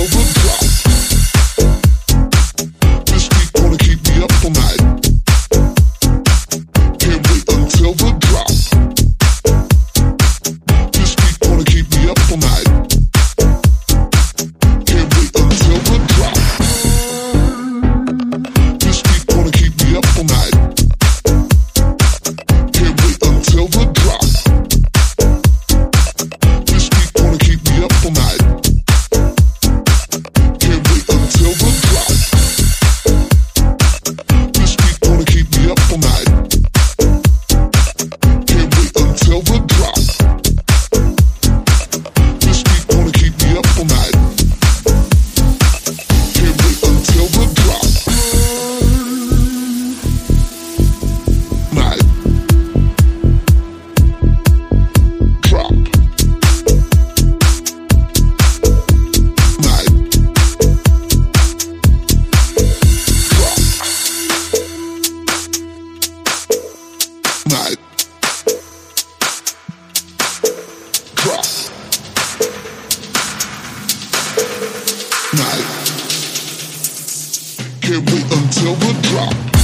the drop. This beat gonna keep me up all night. Can't wait until the drop. This beat gonna keep me up all night. Can't wait until the drop. This beat gonna keep me up all night. Can't wait until the drop. This beat gonna keep me up all night. Can't wait until the drop. This beat gonna keep me up all night. Can't wait until the drop. This beat gonna keep me up all night. Can't wait until the drop. Night. Drop. Night. Drop. Night. Drop. Night. Can't wait until the drop.